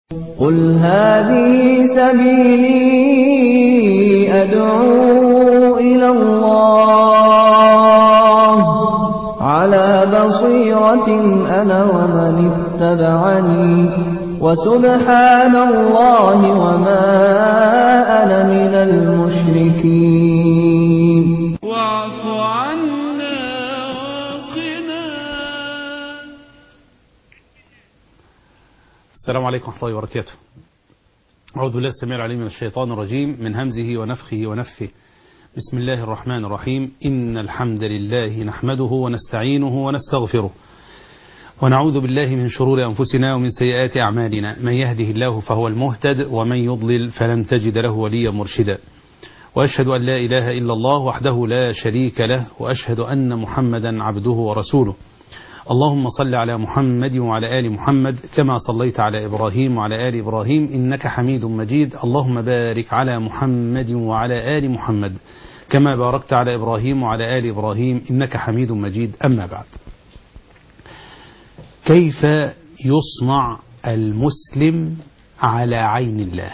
قل هذه سبيلي أدعو إلى الله على بصيرة أنا ومن اتبعني وسبحان الله وما أنا من المشركين. واعف عنا وقنا. السلام عليكم ورحمة الله وبركاته. أعوذ بالله السميع العليم من الشيطان الرجيم من همزه ونفخه ونفثه. بسم الله الرحمن الرحيم. إن الحمد لله نحمده ونستعينه ونستغفره ونعوذ بالله من شرور أنفسنا ومن سيئات أعمالنا. من يهده الله فهو المهتد ومن يضلل فلن تجد له وليا مرشدا. وأشهد أن لا إله إلا الله وحده لا شريك له وأشهد أن محمدا عبده ورسوله. اللهم صل على محمد وعلى آل محمد كما صليت على إبراهيم وعلى آل إبراهيم إنك حميد مجيد. اللهم بارك على محمد وعلى آل محمد كما باركت على إبراهيم وعلى آل إبراهيم إنك حميد مجيد. أما بعد، كيف يصنع المسلم على عين الله؟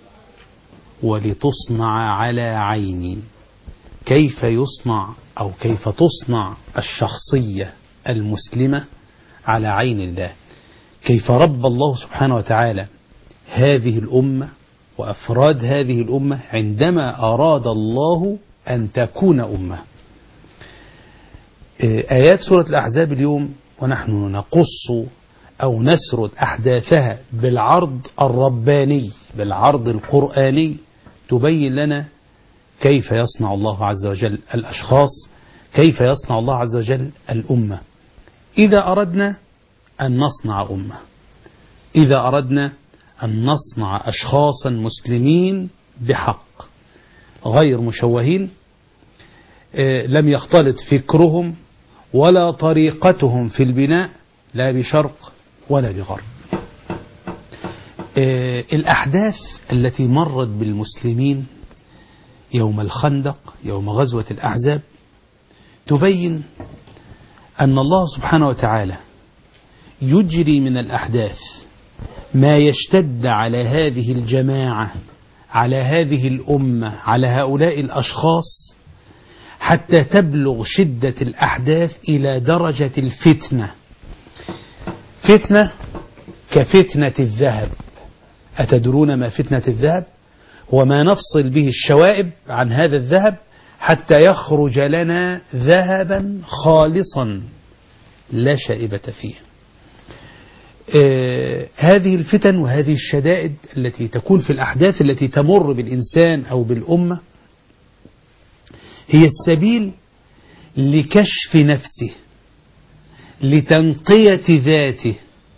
ولتصنع على عيني. كيف يصنع أو كيف تصنع الشخصية المسلمة على عين الله؟ كيف رب الله سبحانه وتعالى هذه الأمة وأفراد هذه الأمة عندما أراد الله أن تكون أمة. آيات سورة الأحزاب اليوم ونحن نقص أو نسرد أحداثها بالعرض الرباني بالعرض القرآني تبين لنا كيف يصنع الله عز وجل الأشخاص، كيف يصنع الله عز وجل الأمة. إذا أردنا أن نصنع أمة، إذا أردنا أن نصنع أشخاصا مسلمين بحق غير مشوهين، لم يختلط فكرهم ولا طريقتهم في البناء لا بشرق ولا بغرب. الأحداث التي مرت بالمسلمين يوم الخندق، يوم غزوة الأحزاب، تبين أن الله سبحانه وتعالى يجري من الأحداث ما يشتد على هذه الجماعة، على هذه الأمة، على هؤلاء الأشخاص، حتى تبلغ شدة الأحداث إلى درجة الفتنة. فتنة كفتنة الذهب. أتدرون ما فتنة الذهب؟ هو ما نفصل به الشوائب عن هذا الذهب حتى يخرج لنا ذهبا خالصا لا شائبة فيه. هذه الفتن وهذه الشدائد التي تكون في الأحداث التي تمر بالإنسان أو بالأمة هي السبيل لكشف نفسه، لتنقية ذاته،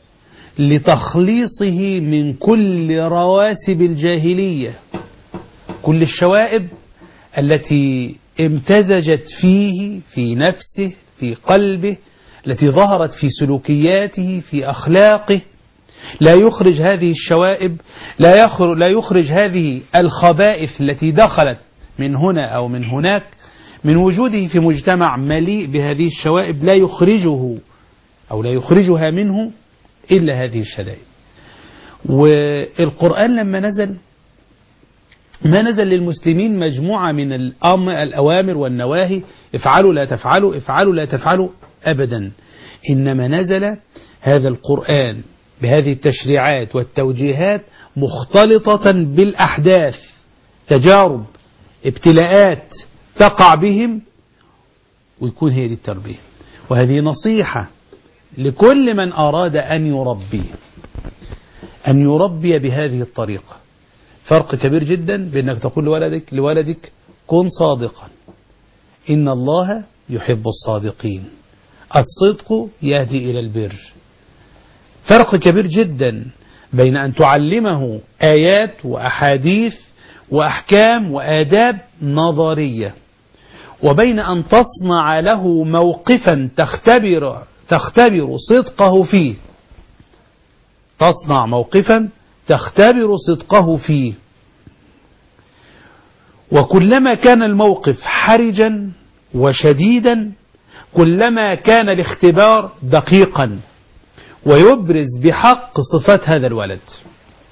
لتخليصه من كل رواسب الجاهلية، كل الشوائب التي امتزجت فيه، في نفسه، في قلبه، التي ظهرت في سلوكياته، في أخلاقه. لا يخرج هذه الشوائب، لا يخرج هذه الخبائث التي دخلت من هنا أو من هناك، من وجوده في مجتمع مليء بهذه الشوائب، لا يخرجه أو لا يخرجها منه إلا هذه الشدائد. والقرآن لما نزل، ما نزل للمسلمين مجموعة من الأوامر والنواهي، افعلوا لا تفعلوا، افعلوا لا تفعلوا، أبدا. إنما نزل هذا القرآن بهذه التشريعات والتوجيهات مختلطة بالأحداث، تجارب، ابتلاءات تقع بهم، ويكون هي دي التربية. وهذه نصيحة لكل من أراد أن يربي بهذه الطريقة. فرق كبير جدا بأنك تقول لولدك كن صادقا، إن الله يحب الصادقين، الصدق يهدي إلى البر. فرق كبير جدا بين أن تعلمه آيات وأحاديث وأحكام وآداب نظرية، وبين أن تصنع له موقفا تختبر صدقه فيه. تصنع موقفا تختبر صدقه فيه. وكلما كان الموقف حرجا وشديدا كلما كان الاختبار دقيقا ويبرز بحق صفات هذا الولد.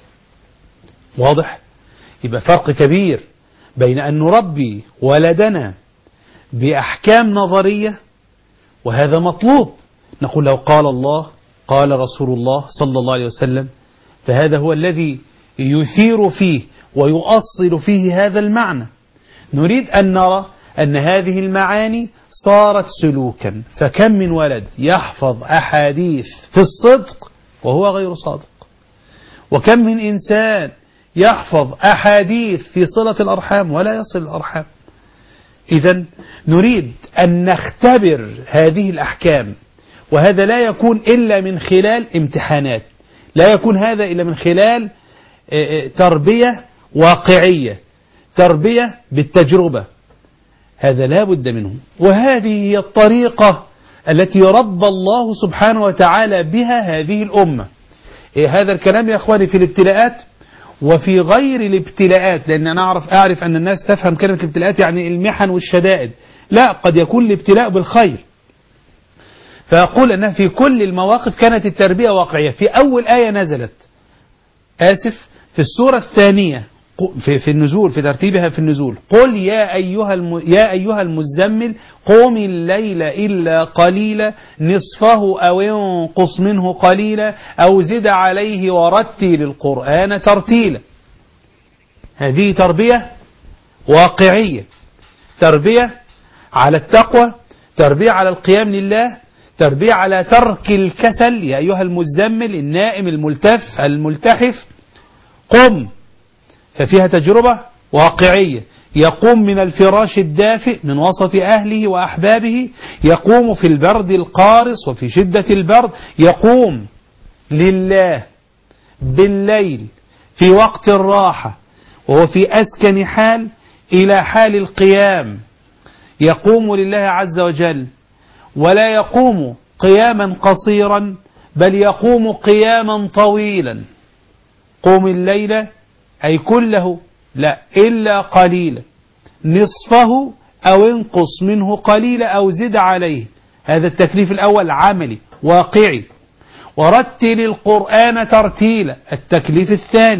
واضح؟ يبقى فرق كبير بين أن نربي ولدنا بأحكام نظرية، وهذا مطلوب، نقول له قال الله قال رسول الله صلى الله عليه وسلم، فهذا هو الذي يثير فيه ويؤصل فيه هذا المعنى. نريد أن نرى أن هذه المعاني صارت سلوكا، فكم من ولد يحفظ أحاديث في الصدق وهو غير صادق، وكم من إنسان يحفظ أحاديث في صلة الأرحام ولا يصل الأرحام. إذن نريد أن نختبر هذه الأحكام، وهذا لا يكون إلا من خلال امتحانات، لا يكون هذا إلا من خلال تربية واقعية، تربية بالتجربة، هذا لا بد منه. وهذه هي الطريقة التي ربى الله سبحانه وتعالى بها هذه الأمة. هذا الكلام يا أخواني في الابتلاءات وفي غير الابتلاءات، لأن أنا أعرف أن الناس تفهم كلمة الابتلاءات يعني المحن والشدائد، لا، قد يكون الابتلاء بالخير. فأقول أنها في كل المواقف كانت التربية واقعية. في أول آية نزلت، في السورة الثانية في النزول، في ترتيبها في النزول، قل يا أيها المزمل قم الليل إلا قليلا نصفه أو انقص منه قليلا أو زد عليه ورتل القرآن ترتيلا. هذه تربية واقعية، تربية على التقوى، تربية على القيام لله، تربية على ترك الكسل. يا أيها المزمل النائم الملتف الملتحف قم، ففيها تجربة واقعية. يقوم من الفراش الدافئ من وسط أهله وأحبابه، يقوم في البرد القارص وفي شدة البرد، يقوم لله بالليل في وقت الراحة وهو في أسكن حال إلى حال القيام، يقوم لله عز وجل، ولا يقوم قياما قصيرا بل يقوم قياما طويلا. قوم الليل أي كله، لا إلا قليلا، نصفه أو انقص منه قليلا أو زد عليه. هذا التكليف الأول عملي واقعي. ورتل القرآن ترتيلا، التكليف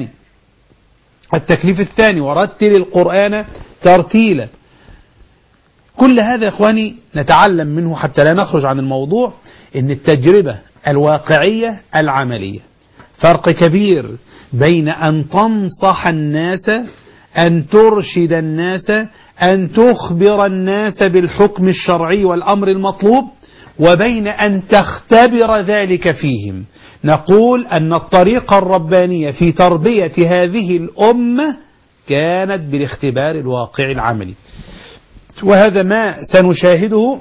الثاني ورتل القرآن ترتيلا. كل هذا يا إخواني نتعلم منه حتى لا نخرج عن الموضوع، إن التجربة الواقعية العملية فرق كبير بين أن تنصح الناس، أن ترشد الناس، أن تخبر الناس بالحكم الشرعي والأمر المطلوب، وبين أن تختبر ذلك فيهم. نقول أن الطريقة الربانية في تربية هذه الأمة كانت بالاختبار الواقعي العملي، وهذا ما سنشاهده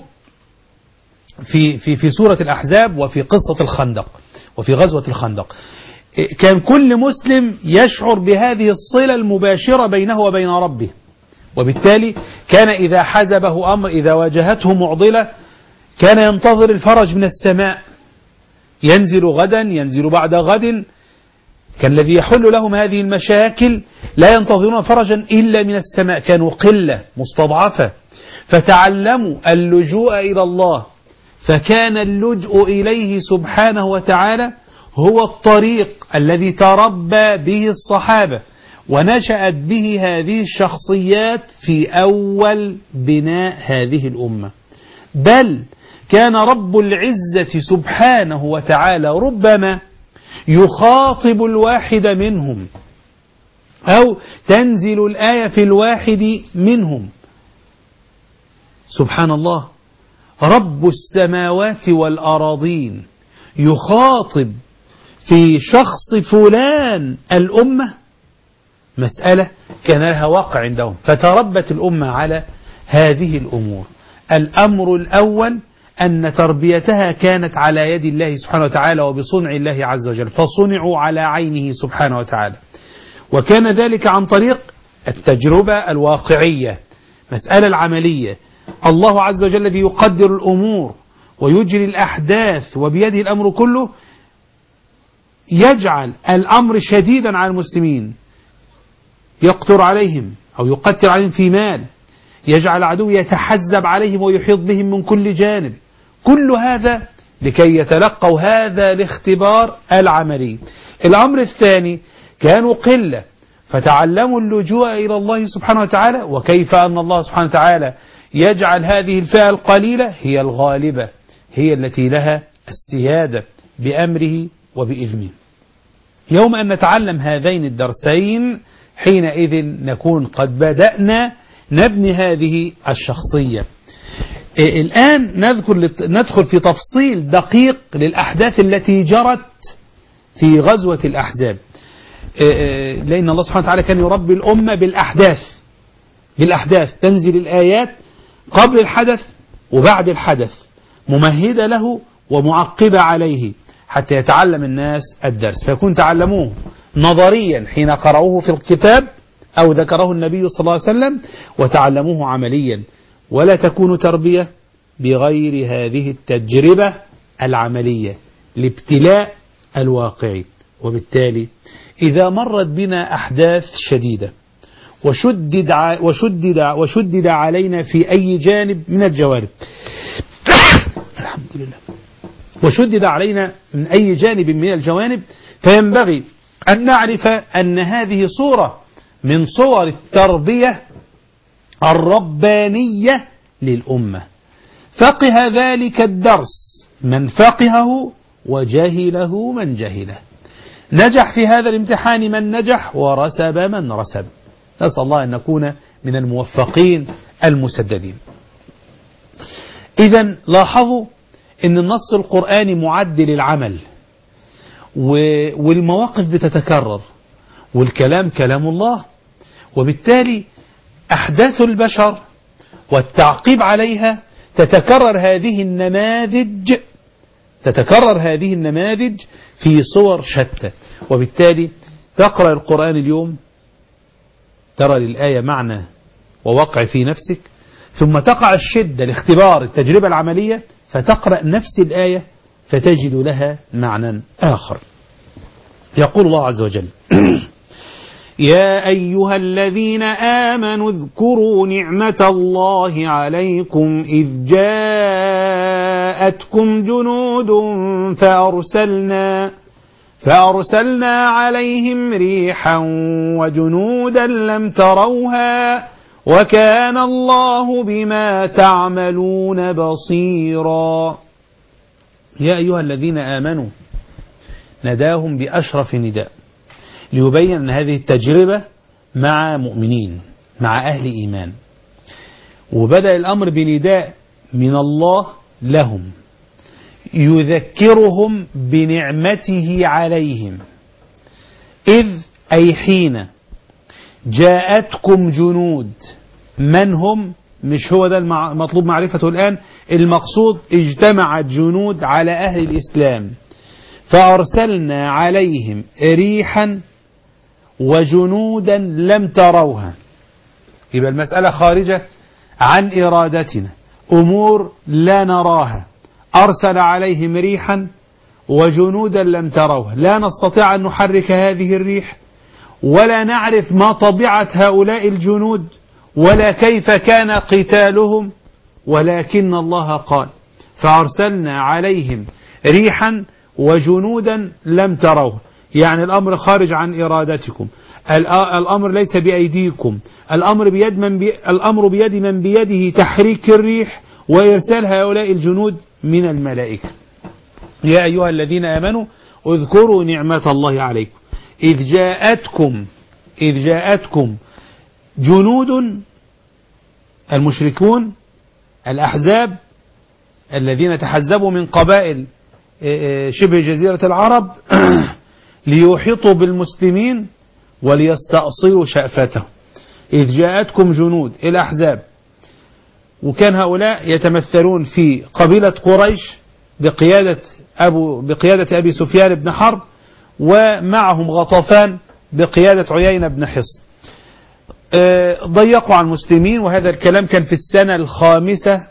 في سورة الأحزاب وفي قصة الخندق وفي غزوة الخندق. كان كل مسلم يشعر بهذه الصلة المباشرة بينه وبين ربه، وبالتالي كان إذا حزبه أمر، إذا واجهته معضلة، كان ينتظر الفرج من السماء، ينزل غدا، ينزل بعد غد. كان الذي يحل لهم هذه المشاكل لا ينتظرون فرجا إلا من السماء، كانوا قلة مستضعفة، فتعلموا اللجوء إلى الله، فكان اللجوء إليه سبحانه وتعالى هو الطريق الذي تربى به الصحابة ونشأت به هذه الشخصيات في أول بناء هذه الأمة. بل كان رب العزة سبحانه وتعالى ربما يخاطب الواحد منهم، أو تنزل الآية في الواحد منهم. سبحان الله، رب السماوات والأراضين يخاطب في شخص فلان الأمة، مسألة كان لها واقع عندهم، فتربت الأمة على هذه الأمور. الأمر الأول أن تربيتها كانت على يد الله سبحانه وتعالى وبصنع الله عز وجل، فصنعوا على عينه سبحانه وتعالى، وكان ذلك عن طريق التجربة الواقعية، مسألة العملية. الله عز وجل الذي يقدر الأمور ويجري الأحداث وبيده الأمر كله، يجعل الأمر شديدا على المسلمين، يقتر عليهم أو يقتر عليهم في مال، يجعل العدو يتحزب عليهم ويحيط بهم من كل جانب، كل هذا لكي يتلقوا هذا الاختبار العملي. الأمر الثاني، كانوا قلة، فتعلموا اللجوء إلى الله سبحانه وتعالى، وكيف أن الله سبحانه وتعالى يجعل هذه الفئة القليلة هي الغالبة، هي التي لها السيادة بأمره وبإذنه. يوم أن نتعلم هذين الدرسين حينئذ نكون قد بدأنا نبني هذه الشخصية. الآن ندخل في تفصيل دقيق للأحداث التي جرت في غزوة الأحزاب، لأن الله سبحانه وتعالى كان يربي الأمة بالأحداث تنزل الآيات قبل الحدث وبعد الحدث، ممهدة له ومعقبة عليه حتى يتعلم الناس الدرس، فيكون تعلموه نظريا حين قرأوه في الكتاب أو ذكره النبي صلى الله عليه وسلم، وتعلموه عمليا، ولا تكون تربية بغير هذه التجربة العملية لابتلاء الواقع. وبالتالي إذا مرت بنا أحداث شديدة وشدد علينا في أي جانب من الجوانب الحمد لله، وشدد علينا من أي جانب من الجوانب، فينبغي أن نعرف أن هذه صورة من صور التربية الربانية للأمة. فقه ذلك الدرس من فقهه وجهله من جهله، نجح في هذا الامتحان من نجح ورسب من رسب. نسأل الله أن نكون من الموفقين المسددين. إذن لاحظوا أن النص القرآني معد للعمل، والمواقف بتتكرر، والكلام كلام الله، وبالتالي أحداث البشر والتعقيب عليها تتكرر هذه النماذج في صور شتى. وبالتالي تقرأ القرآن اليوم ترى للآية معنى ووقع في نفسك، ثم تقع الشدة الاختبار التجربة العملية فتقرأ نفس الآية فتجد لها معنى آخر. يقول الله عز وجل يا أيها الذين آمنوا اذكروا نعمة الله عليكم إذ جاءتكم جنود فأرسلنا عليهم ريحا وجنودا لم تروها وكان الله بما تعملون بصيرا. يا أيها الذين آمنوا نداهم بأشرف نداء ليبين أن هذه التجربة مع مؤمنين، مع أهل إيمان، وبدأ الأمر بنداء من الله لهم يذكرهم بنعمته عليهم إذ أي حين جاءتكم جنود. من هم؟ مش هو ده المطلوب معرفته الآن، المقصود اجتمعت جنود على أهل الإسلام فأرسلنا عليهم ريحا وجنودا لم تروها. يبقى المسألة خارجة عن إرادتنا، أمور لا نراها. أرسل عليهم ريحا وجنودا لم تروها، لا نستطيع أن نحرك هذه الريح، ولا نعرف ما طبيعة هؤلاء الجنود ولا كيف كان قتالهم، ولكن الله قال فأرسلنا عليهم ريحا وجنودا لم تروها. يعني الأمر خارج عن إرادتكم، الأمر ليس بأيديكم، الأمر بيد من بيده تحريك الريح وإرسال هؤلاء الجنود من الملائكة. يا أيها الذين آمنوا اذكروا نعمة الله عليكم إذ جاءتكم جنود، المشركون الأحزاب الذين تحزبوا من قبائل شبه جزيرة العرب ليحيطوا بالمسلمين وليستأصلوا شأفتهم. إذ جاءتكم جنود الأحزاب، وكان هؤلاء يتمثلون في قبيلة قريش بقيادة أبي سفيان بن حرب، ومعهم غطفان بقيادة عيينة بن حصن. ضيقوا على المسلمين، وهذا الكلام كان في السنة الخامسة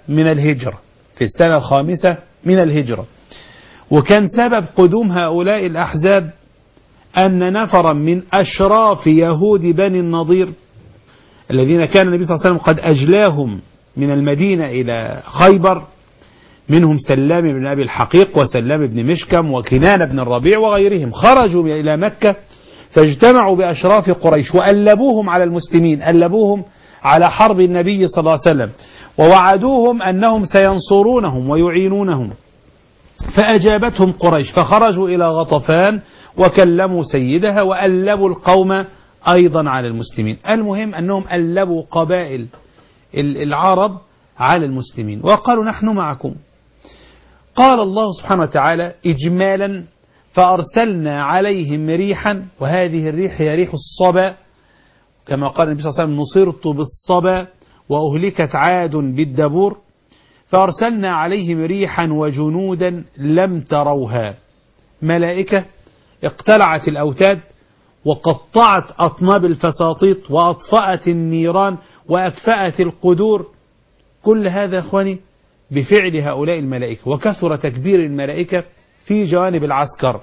من الهجرة. وكان سبب قدوم هؤلاء الأحزاب أن نفرا من أشراف يهود بني النضير الذين كان النبي صلى الله عليه وسلم قد أجلاهم من المدينة إلى خيبر، منهم سلام بن أبي الحقيق وسلام بن مشكم وكنان بن الربيع وغيرهم، خرجوا إلى مكة فاجتمعوا بأشراف قريش وألبوهم على المسلمين، ألبوهم على حرب النبي صلى الله عليه وسلم، ووعدوهم أنهم سينصرونهم ويعينونهم. فأجابتهم قريش فخرجوا إلى غطفان وكلموا سيدها وألبوا القوم أيضا على المسلمين. المهم أنهم ألبوا قبائل العرب على المسلمين وقالوا نحن معكم. قال الله سبحانه وتعالى إجمالا: فأرسلنا عليهم ريحا، وهذه الريح هي ريح الصبا، كما قال النبي صلى الله عليه وسلم: نصرت بالصبا وأهلكت عاد بالدبور. فأرسلنا عليهم ريحا وجنودا لم تروها، ملائكة اقتلعت الأوتاد وقطعت أطناب الفساطيط وأطفأت النيران وأكفأت القدور. كل هذا أخواني بفعل هؤلاء الملائكة، وكثر تكبير الملائكة في جوانب العسكر.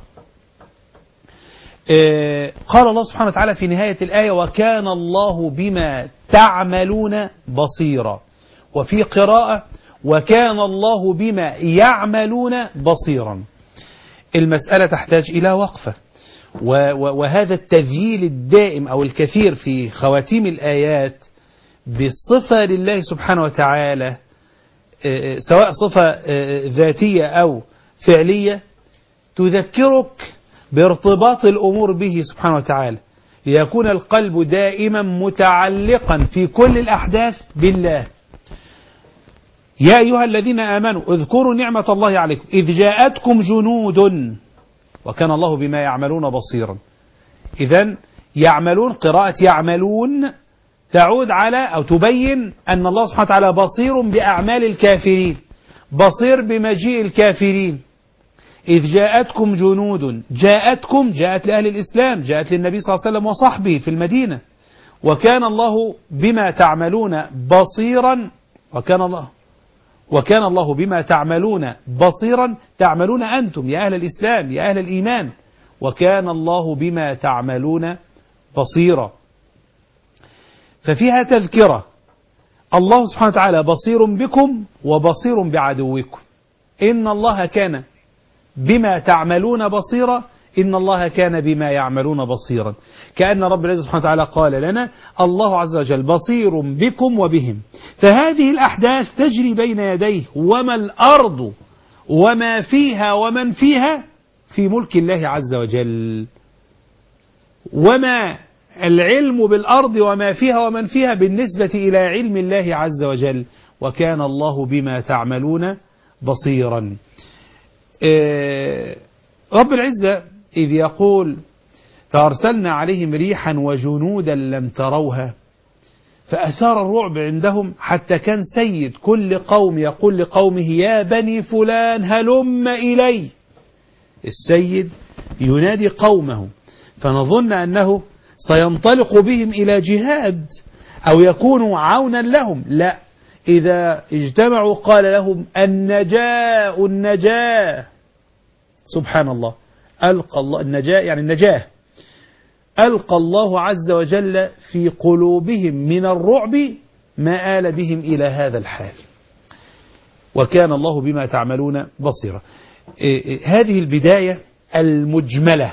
قال الله سبحانه وتعالى في نهاية الآية: وكان الله بما تعملون بصيرا. وفي قراءة: وكان الله بما يعملون بصيرا. المسألة تحتاج إلى وقفة، وهذا التذييل الدائم أو الكثير في خواتيم الآيات بالصفة لله سبحانه وتعالى، سواء صفة ذاتية أو فعلية، تذكرك بارتباط الأمور به سبحانه وتعالى، ليكون القلب دائما متعلقا في كل الأحداث بالله. يا أيها الذين آمنوا اذكروا نعمة الله عليكم إذ جاءتكم جنود وكان الله بما يعملون بصيرا. إذن يعملون، قراءة يعملون تعود على أو تبين أن الله سبحانه وتعالى بصير بأعمال الكافرين، بصير بمجيء الكافرين. إذ جاءتكم جنود، جاءتكم جاءت لأهل الإسلام، جاءت للنبي صلى الله عليه وسلم وصحبه في المدينة. وكان الله بما تعملون بصيرا، وكان الله بما تعملون بصيرا، تعملون أنتم يا أهل الإسلام يا أهل الإيمان، وكان الله بما تعملون بصيرا. ففيها تذكرة الله سبحانه وتعالى بصير بكم وبصير بعدوكم. إن الله كان بما تعملون بصيرا، إن الله كان بما يعملون بصيرا. كأن رب العزة سبحانه وتعالى قال لنا: الله عز وجل بصير بكم وبهم. فهذه الأحداث تجري بين يديه، وما الأرض وما فيها ومن فيها في ملك الله عز وجل. وما العلم بالأرض وما فيها ومن فيها بالنسبة إلى علم الله عز وجل. وكان الله بما تعملون بصيرا. رب العزة إذ يقول: فأرسلنا عليهم ريحا وجنودا لم تروها، فأثار الرعب عندهم، حتى كان سيد كل قوم يقول لقومه: يا بني فلان هلم إلي. السيد ينادي قومه، فنظن أنه سينطلق بهم إلى جهاد أو يكون عونا لهم. لا، إذا اجتمعوا قال لهم: النجاة النجاة. سبحان الله، ألقى الله النجاة يعني النجاة، ألقى الله عز وجل في قلوبهم من الرعب ما آل بهم إلى هذا الحال. وكان الله بما تعملون بصيرا. هذه البداية المجملة.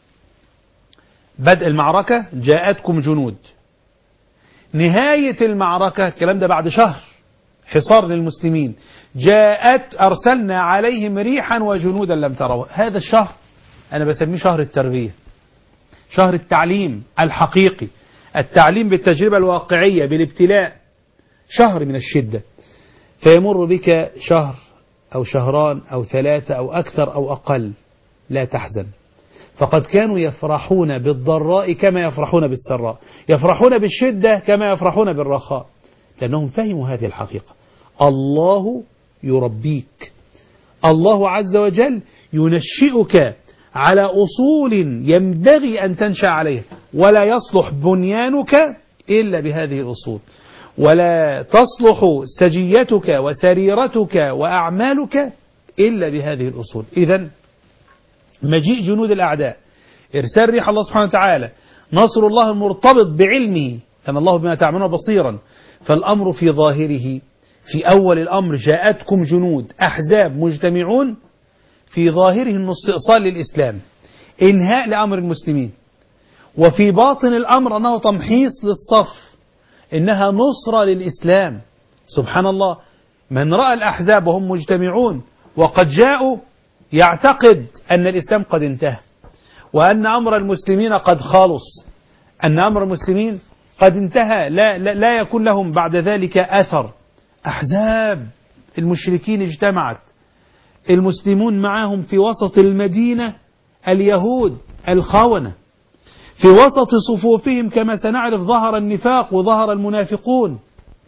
بدء المعركة: جاءتكم جنود. نهاية المعركة، الكلام ده بعد شهر حصار للمسلمين: أرسلنا عليهم ريحا وجنودا لم تروا. هذا الشهر أنا بسميه شهر التربية، شهر التعليم الحقيقي، التعليم بالتجربة الواقعية بالابتلاء، شهر من الشدة. فيمر بك شهر أو شهران أو ثلاثة أو أكثر أو أقل، لا تحزن، فقد كانوا يفرحون بالضراء كما يفرحون بالسراء، يفرحون بالشدة كما يفرحون بالرخاء، لأنهم فهموا هذه الحقيقة. الله يربيك، الله عز وجل ينشئك على أصول ينبغي أن تنشأ عليها، ولا يصلح بنيانك إلا بهذه الأصول، ولا تصلح سجيتك وسريرتك وأعمالك إلا بهذه الأصول. إذن مجيء جنود الأعداء، إرسال ريح الله سبحانه وتعالى، نصر الله المرتبط بعلمه، كان الله بما تعملون بصيرا. فالأمر في ظاهره، في أول الأمر جاءتكم جنود أحزاب مجتمعون، في ظاهره أنه استئصال للإسلام، إنهاء لأمر المسلمين. وفي باطن الأمر أنه تمحيص للصف، إنها نصرة للإسلام. سبحان الله، من رأى الأحزاب وهم مجتمعون وقد جاءوا يعتقد أن الإسلام قد انتهى، وأن أمر المسلمين قد خلص، أن أمر المسلمين قد انتهى، لا يكون لهم بعد ذلك أثر. أحزاب المشركين اجتمعت، المسلمون معهم في وسط المدينة اليهود الخونة، في وسط صفوفهم كما سنعرف ظهر النفاق وظهر المنافقون.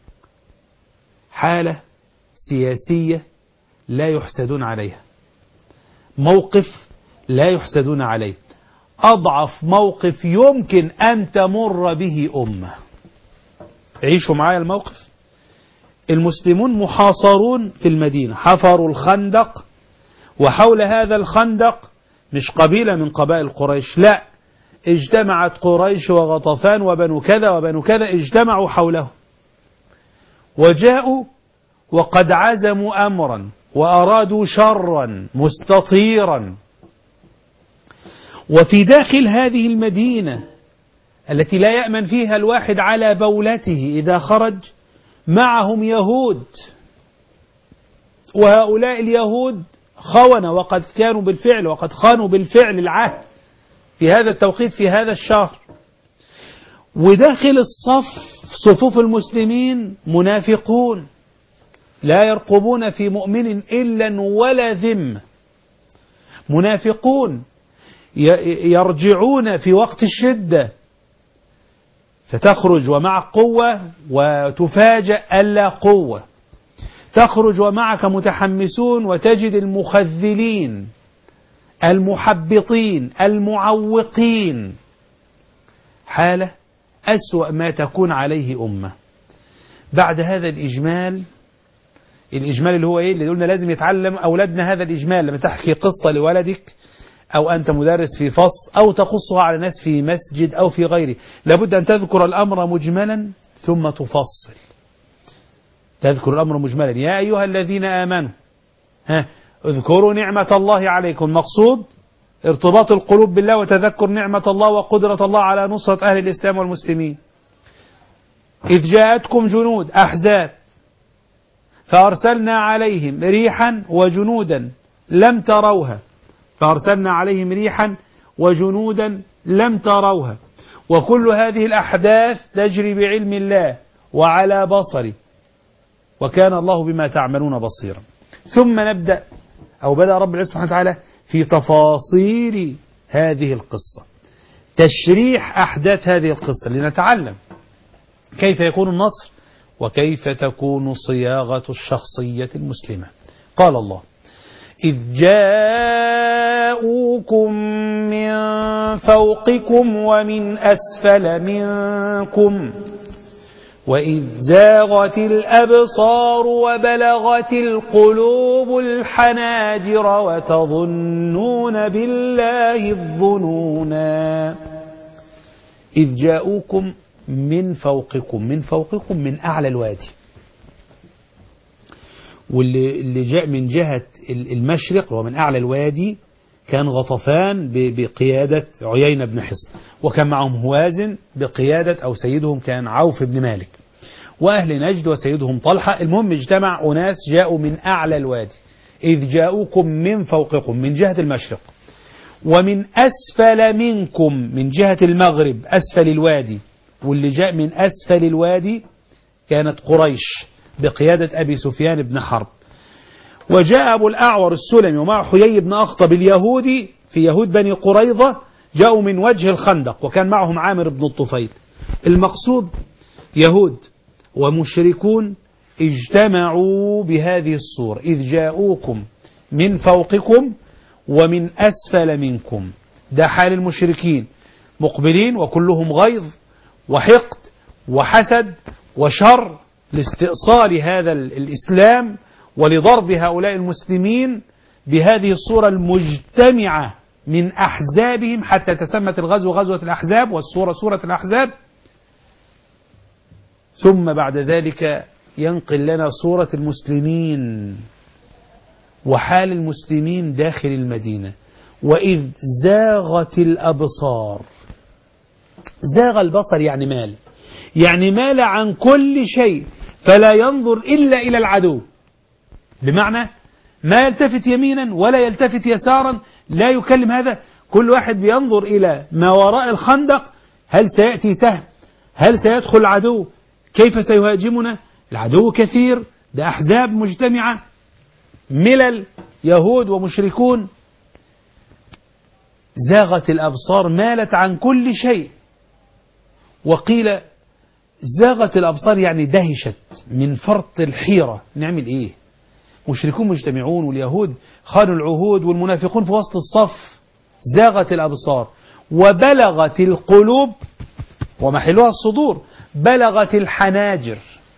حالة سياسية لا يحسدون عليها، موقف لا يحسدون عليه، أضعف موقف يمكن أن تمر به أمة. عيشوا معايا الموقف. المسلمون محاصرون في المدينة، حفروا الخندق، وحول هذا الخندق مش قبيلة من قبائل قريش، لا، اجتمعت قريش وغطفان وبنو كذا وبنو كذا، اجتمعوا حوله وجاءوا وقد عزموا أمرا وأرادوا شرا مستطيرا. وفي داخل هذه المدينة التي لا يأمن فيها الواحد على بولته إذا خرج، معهم يهود، وهؤلاء اليهود خونة، وقد كانوا بالفعل وقد خانوا بالفعل العهد في هذا التوقيت في هذا الشهر. وداخل الصف صفوف المسلمين منافقون لا يرقبون في مؤمن إلا ولا ذمة، منافقون يرجعون في وقت الشدة، فتخرج ومعك قوة وتفاجأ ألا قوة، تخرج ومعك متحمسون وتجد المخذلين المحبطين المعوقين. حالة أسوأ ما تكون عليه أمة. بعد هذا الإجمال اللي هو إيه؟ اللي قلنا لازم يتعلم أولادنا هذا الإجمال. لما تحكي قصة لولدك أو أنت مدرس في فصل أو تقصها على ناس في مسجد أو في غيره، لابد أن تذكر الأمر مجملا ثم تفصل. تذكر الأمر مجملا، يا أيها الذين آمنوا اذكروا نعمة الله عليكم. المقصود ارتباط القلوب بالله وتذكر نعمة الله وقدرة الله على نصرة أهل الإسلام والمسلمين. إذ جاءتكم جنود أحزاب فأرسلنا عليهم ريحا وجنودا لم تروها، فأرسلنا عليهم ريحا وجنودا لم تروها. وكل هذه الأحداث تجري بعلم الله وعلى بصره، وكان الله بما تعملون بصيرا. ثم نبدأ، أو بدأ رب العزة سبحانه وتعالى في تفاصيل هذه القصة، تشريح أحداث هذه القصة لنتعلم كيف يكون النصر وكيف تكون صياغة الشخصية المسلمة. قال الله: إذ جاءوكم من فوقكم ومن أسفل منكم وإذ زاغت الأبصار وبلغت القلوب الحناجر وتظنون بالله الظنونا. إذ جاءوكم من فوقكم، من فوقكم من أعلى الوادي، واللي جاء من جهة المشرق ومن أعلى الوادي كان غطفان بقيادة عيينة بن حصن، وكان معهم هوازن بقيادة أو سيدهم كان عوف بن مالك، وأهل نجد وسيدهم طلحة. المهم اجتمع أناس جاءوا من أعلى الوادي. إذ جاءوكم من فوقكم من جهة المشرق، ومن أسفل منكم من جهة المغرب أسفل الوادي، واللي جاء من أسفل الوادي كانت قريش بقيادة أبي سفيان بن حرب. وجاء أبو الأعور السلمي ومع حيي بن أخطب اليهودي في يهود بني قريظة، جاءوا من وجه الخندق وكان معهم عامر بن الطفيل. المقصود يهود ومشركون اجتمعوا بهذه الصورة: إذ جاءوكم من فوقكم ومن أسفل منكم. ده حال المشركين، مقبلين وكلهم غيظ وحقد وحسد وشر لاستئصال هذا الإسلام ولضرب هؤلاء المسلمين بهذه الصورة المجتمعة من أحزابهم، حتى تسمت الغزو غزوة الأحزاب والصورة سورة الأحزاب. ثم بعد ذلك ينقل لنا صورة المسلمين وحال المسلمين داخل المدينة. وإذ زاغت الأبصار، زاغ البصر يعني مال، يعني مال عن كل شيء، فلا ينظر إلا إلى العدو، بمعنى ما يلتفت يمينا ولا يلتفت يسارا، لا يكلم هذا، كل واحد بينظر إلى ما وراء الخندق، هل سيأتي سهم، هل سيدخل العدو، كيف سيهاجمنا، العدو كثير، ده أحزاب مجتمعة، ملل، يهود ومشركون. زاغت الأبصار، مالت عن كل شيء. وقيل زاغت الأبصار يعني دهشت من فرط الحيرة، نعمل إيه؟ مشركون مجتمعون، واليهود خانوا العهود، والمنافقون في وسط الصف. زاغت الأبصار وبلغت القلوب، ومحلها الصدور، بلغت الحناجر،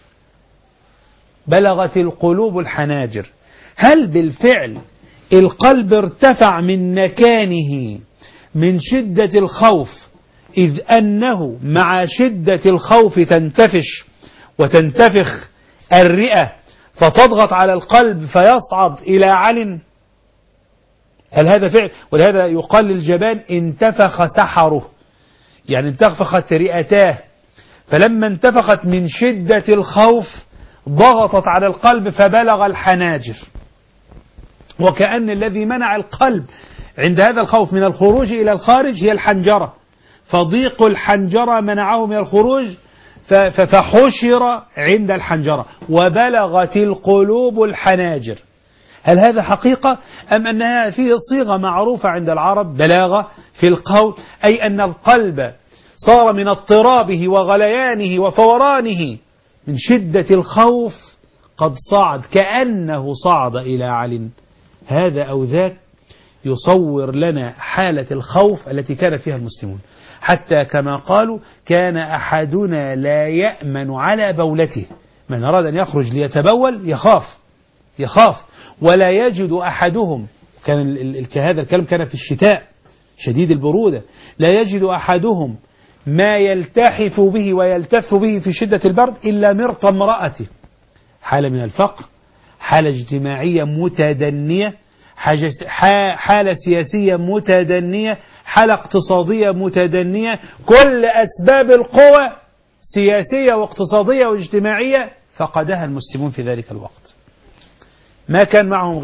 بلغت القلوب الحناجر. هل بالفعل القلب ارتفع من مكانه من شدة الخوف، إذ أنه مع شدة الخوف تنتفش وتنتفخ الرئة فتضغط على القلب فيصعد إلى علن؟ هل هذا فعل؟ ولهذا يقال للجبان انتفخ سحره، يعني انتفخت رئتاه، فلما انتفخت من شدة الخوف ضغطت على القلب فبلغ الحناجر. وكأن الذي منع القلب عند هذا الخوف من الخروج إلى الخارج هي الحنجرة، فضيق الحنجرة منعه من الخروج فحشر عند الحنجرة، وبلغت القلوب الحناجر. هل هذا حقيقة أم أنها فيه صيغة معروفة عند العرب، بلاغة في القول، أي أن القلب صار من اضطرابه وغليانه وفورانه من شدة الخوف قد صعد، كأنه صعد إلى علن؟ هذا أو ذاك يصور لنا حالة الخوف التي كان فيها المسلمون، حتى كما قالوا كان أحدنا لا يأمن على بولته، من أراد أن يخرج ليتبول يخاف ولا يجد أحدهم، كان هذا الكلام كان في الشتاء شديد البرودة، لا يجد أحدهم ما يلتحف به ويلتف به في شدة البرد إلا مرط امرأته. حالة من الفقر، حالة اجتماعية متدنية، حالة سياسية متدنية، حالة اقتصادية متدنية، كل أسباب القوى سياسية واقتصادية واجتماعية فقدها المسلمون في ذلك الوقت. ما كان معهم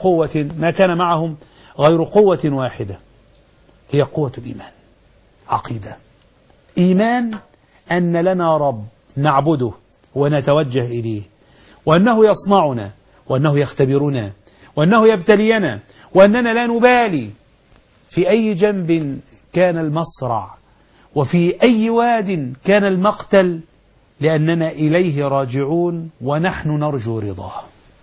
غير قوة واحدة، هي قوة الإيمان. عقيدة، إيمان أن لنا رب نعبده ونتوجه إليه، وأنه يصنعنا، وأنه يختبرنا، وأنه يبتلينا، وأننا لا نبالي في أي جنب كان المصرع، وفي أي واد كان المقتل، لأننا إليه راجعون ونحن نرجو رضاه.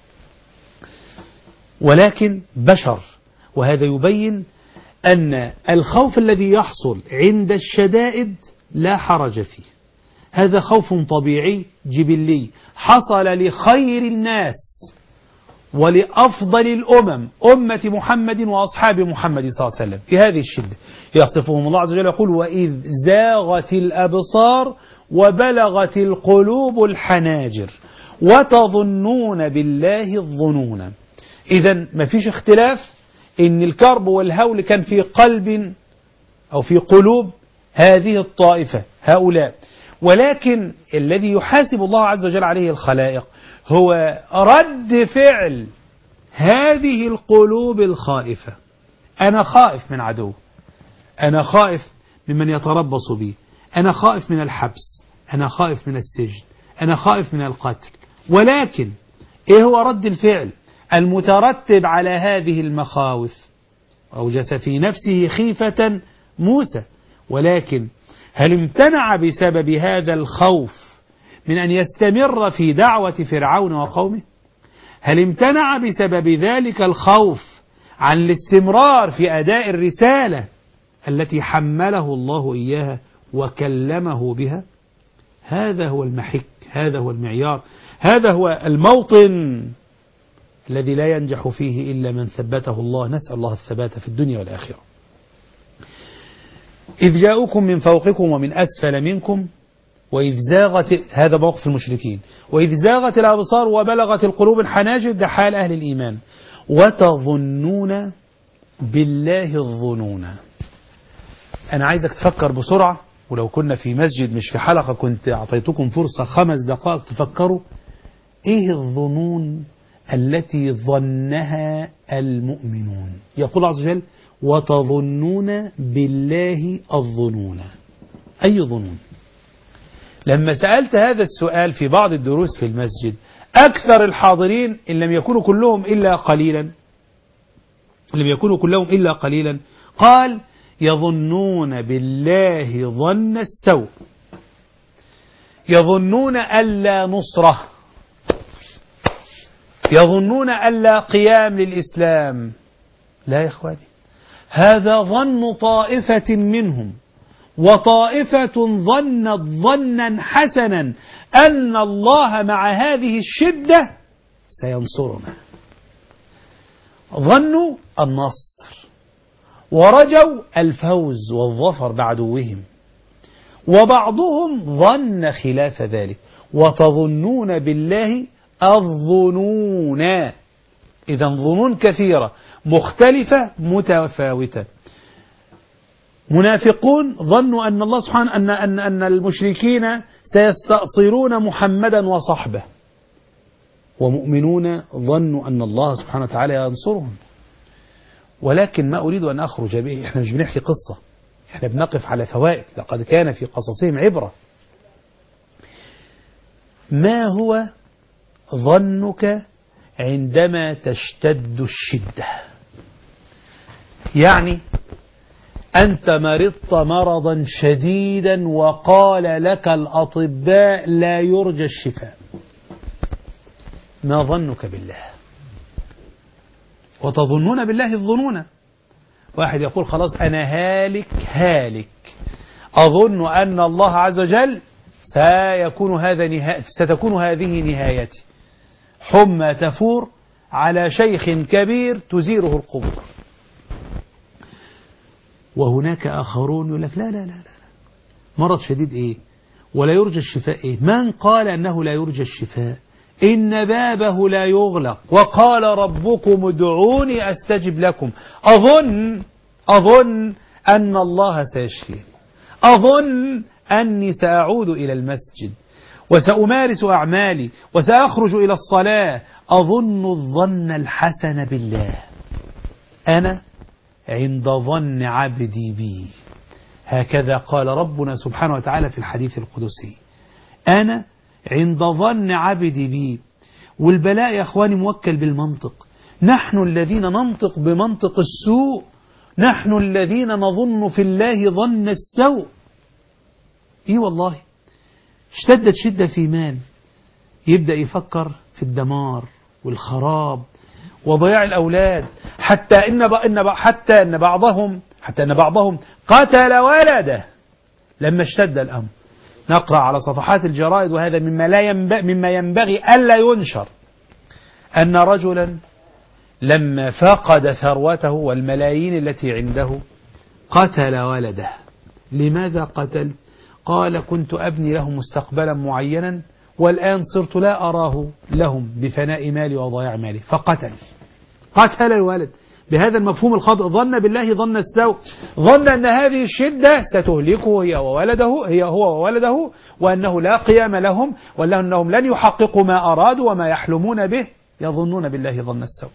ولكن بشر، وهذا يبين أن الخوف الذي يحصل عند الشدائد لا حرج فيه، هذا خوف طبيعي جبلي حصل لخير الناس ولأفضل الأمم، أمة محمد وأصحاب محمد صلى الله عليه وسلم، في هذه الشدة يصفهم الله عز وجل يقول: وإذ زاغت الأبصار وبلغت القلوب الحناجر وتظنون بالله الظنون. إذن ما فيش اختلاف إن الكرب والهول كان في قلب أو في قلوب هذه الطائفة هؤلاء، ولكن الذي يحاسب الله عز وجل عليه الخلائق هو رد فعل هذه القلوب الخائفة. أنا خائف من عدو، أنا خائف ممن يتربص بي، أنا خائف من الحبس، أنا خائف من السجن، أنا خائف من القتل، ولكن إيه هو رد الفعل المترتب على هذه المخاوف؟ أوجس في نفسه خيفة موسى، ولكن هل امتنع بسبب هذا الخوف من أن يستمر في دعوة فرعون وقومه؟ هل امتنع بسبب ذلك الخوف عن الاستمرار في أداء الرسالة التي حمله الله إياها وكلمه بها؟ هذا هو المحك، هذا هو المعيار، هذا هو الموطن الذي لا ينجح فيه إلا من ثبته الله. نسأل الله الثبات في الدنيا والآخرة. إذ جاءوكم من فوقكم ومن أسفل منكم وإذ زاغت، هذا موقف المشركين، وإذ زاغت الأبصار وبلغت القلوب الحناجر، ده حال أهل الإيمان. وتظنون بالله الظنون. أنا عايزك تفكر بسرعة ولو كنا في مسجد مش في حلقة كنت أعطيتكم فرصة 5 دقائق تفكروا إيه الظنون التي ظنها المؤمنون. يقول عز وجل وتظنون بالله الظنون. أي ظنون؟ لما سألت هذا السؤال في بعض الدروس في المسجد أكثر الحاضرين إن لم يكونوا كلهم إلا قليلا قال يظنون بالله ظن السوء، يظنون ألا نصرة، يظنون ألا قيام للإسلام. لا يا إخواني، هذا ظن طائفة منهم، وطائفة ظنت ظنا حسنا أن الله مع هذه الشدة سينصرنا. ظنوا النصر ورجوا الفوز والظفر بعدوهم، وبعضهم ظن خلاف ذلك. وتظنون بالله الظنون. إذا ظنون كثيرة مختلفة متفاوتة. منافقون ظنوا أن الله سبحانه أن المشركين سيستأصلون محمدا وصحبه، ومؤمنون ظنوا أن الله سبحانه وتعالى ينصرهم. ولكن ما أريد أن أخرج به، إحنا مش بنحكي قصة، إحنا بنقف على فوائد، لقد كان في قصصهم عبرة. ما هو ظنك عندما تشتد الشدة؟ يعني أنت مرضت مرضا شديدا وقال لك الأطباء لا يرجى الشفاء، ما ظنك بالله؟ وتظنون بالله الظنون. واحد يقول خلاص أنا هالك، أظن أن الله عز وجل ستكون هذه نهايتي، حمى تفور على شيخ كبير تزيره القبور. وهناك آخرون يقول لك لا لا لا لا، مرض شديد إيه ولا يرجى الشفاء إيه؟ من قال أنه لا يرجى الشفاء؟ إن بابه لا يغلق، وقال ربكم ادعوني أستجب لكم. أظن أن الله سيشفيه، أظن أني سأعود إلى المسجد وسأمارس أعمالي وسأخرج إلى الصلاة، أظن الظن الحسن بالله. أنا عند ظن عبدي بي، هكذا قال ربنا سبحانه وتعالى في الحديث القدسي، أنا عند ظن عبدي بي. والبلاء يا أخواني موكل بالمنطق، نحن الذين ننطق بمنطق السوء، نحن الذين نظن في الله ظن السوء. إيه والله، اشتدت شدة في مال يبدأ يفكر في الدمار والخراب وضياع الأولاد، حتى أن بعضهم قتل ولده لما اشتد الأمر. نقرأ على صفحات الجرائد، وهذا مما ينبغي ألا ينشر، أن رجلا لما فقد ثروته والملايين التي عنده قتل ولده. لماذا قتل؟ قال كنت أبني لهم مستقبلا معينا والآن صرت لا أراه لهم بفناء مالي وضياع مالي، فقتل الولد. بهذا المفهوم الخاطئ ظن بالله ظن السوء، ظن أن هذه الشدة ستهلكه هو وولده، وأنه لا قيام لهم، وأنهم لن يحققوا ما أرادوا وما يحلمون به. يظنون بالله ظن السوء.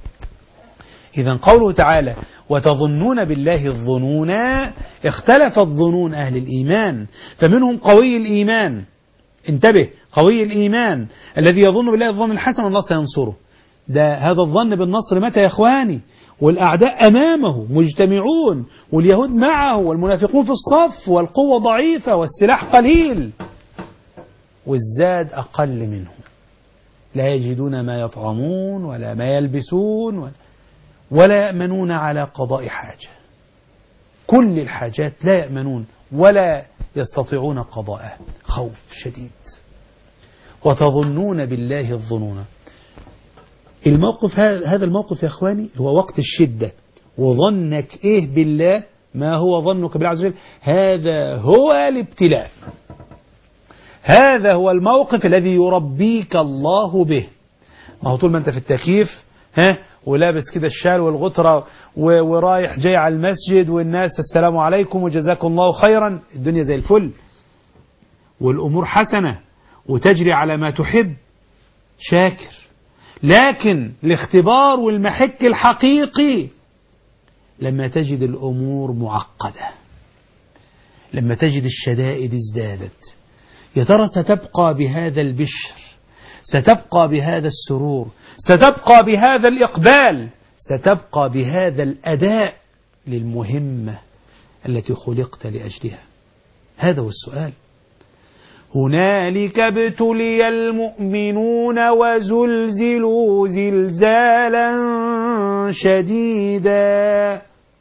إذا قوله تعالى وتظنون بالله الظنون، اختلفت ظنون أهل الإيمان، فمنهم قوي الإيمان، انتبه، قوي الإيمان الذي يظن بالله الظن الحسن والله سينصره. هذا الظن بالنصر متى يا إخواني؟ والأعداء أمامه مجتمعون، واليهود معه، والمنافقون في الصف، والقوة ضعيفة، والسلاح قليل، والزاد أقل منهم، لا يجدون ما يطعمون ولا ما يلبسون ولا يأمنون على قضاء حاجة. كل الحاجات لا يأمنون ولا يستطيعون قضاءها، خوف شديد. وتظنون بالله الظنون. هذا الموقف يا أخواني هو وقت الشدة، وظنك إيه بالله؟ ما هو ظنك بالله عز وجل؟ هذا هو الابتلاء، هذا هو الموقف الذي يربيك الله به. ما هو طول ما أنت في التكييف ولابس كده الشال والغطرة ورايح جاي على المسجد والناس السلام عليكم وجزاكم الله خيرا، الدنيا زي الفل والأمور حسنة وتجري على ما تحب، شاكر. لكن الاختبار والمحك الحقيقي لما تجد الأمور معقدة، لما تجد الشدائد ازدادت، يا ترى ستبقى بهذا البشر، ستبقى بهذا السرور، ستبقى بهذا الإقبال، ستبقى بهذا الأداء للمهمة التي خلقت لأجلها؟ هذا هو السؤال. هنالك ابتلي المؤمنون وزلزلوا زلزالا شديدا.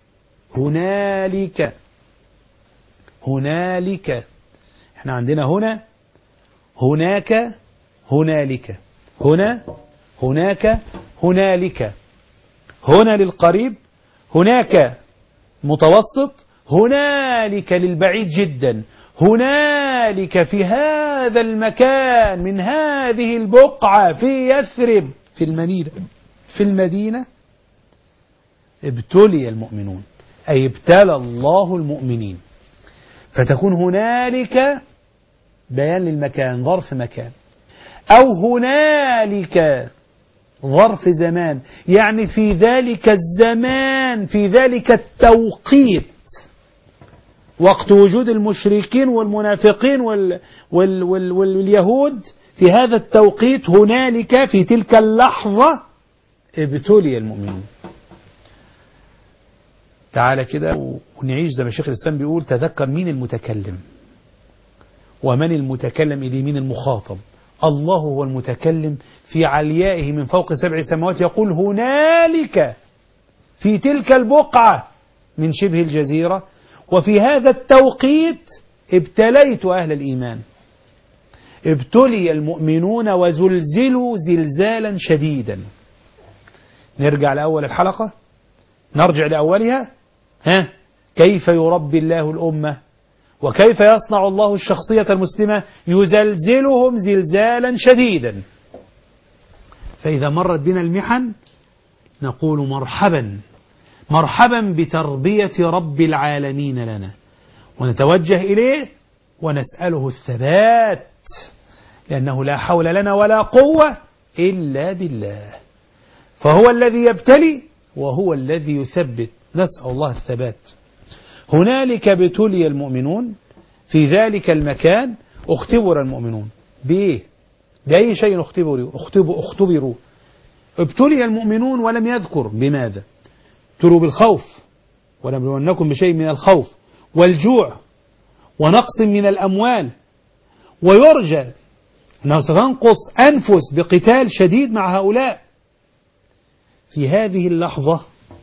هنالك احنا عندنا هنا، هناك، هنالك، هنا، هناك، هنالك، هنا للقريب، هناك متوسط، هنالك للبعيد جدا. هنالك في هذا المكان من هذه البقعة في يثرب في المدينة ابتلي المؤمنون، أي ابتلى الله المؤمنين. فتكون هنالك بيان للمكان، ظرف مكان، أو هنالك ظرف زمان، يعني في ذلك الزمان، في ذلك التوقيت، وقت وجود المشركين والمنافقين واليهود، في هذا التوقيت هنالك في تلك اللحظة ابتلي المؤمنون. تعالى كده ونعيش زي ما الشيخ الإسلام بيقول، تذكر مين المتكلم ومن المتكلم إليه، مين المخاطب. الله هو المتكلم في عليائه من فوق 7 سماوات، يقول هنالك في تلك البقعة من شبه الجزيرة وفي هذا التوقيت ابتليت أهل الإيمان. ابتلي المؤمنون وزلزلوا زلزالا شديدا. نرجع لأول الحلقة، نرجع لأولها. كيف يربي الله الأمة وكيف يصنع الله الشخصية المسلمة؟ يزلزلهم زلزالا شديدا. فإذا مرت بنا المحن نقول مرحبا، مرحبا بتربية رب العالمين لنا، ونتوجه إليه ونسأله الثبات، لأنه لا حول لنا ولا قوة إلا بالله. فهو الذي يبتلي وهو الذي يثبت، نسأل الله الثبات. هنالك ابتلي المؤمنون، في ذلك المكان اختبر المؤمنون. بإيه؟ بأي شيء اختبروا؟ ابتلي المؤمنون ولم يذكر بماذا. ابتلوا بالخوف، ولنبلونكم بشيء من الخوف والجوع ونقص من الأموال، ويرجى أنه ستنقص أنفس بقتال شديد مع هؤلاء. في هذه اللحظة